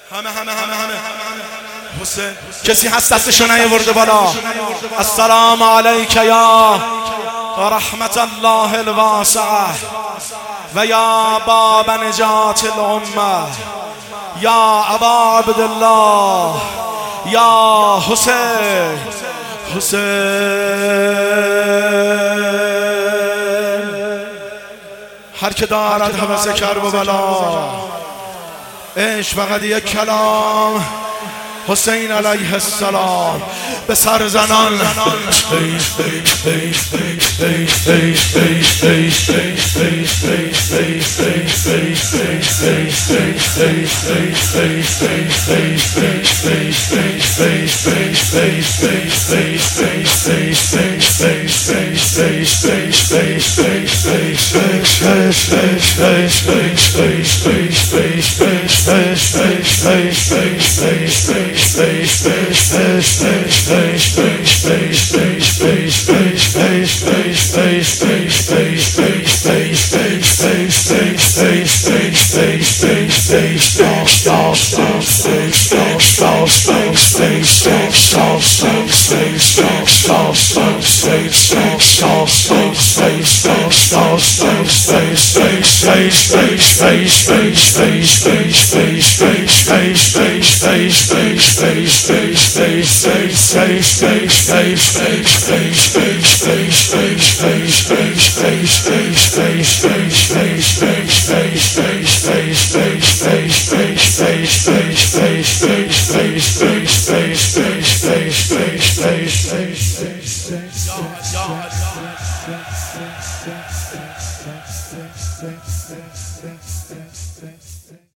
همه حسین کسی هست دستشو نیاورده بالا؟ السلام علیک یا رحمت الله الواسعه و یا باب نجات الامه یا ابا عبدالله یا حسین هر که دارد هوس کرب و بلا عشق فقط یک کلام حسین علیه السلام به سر زنان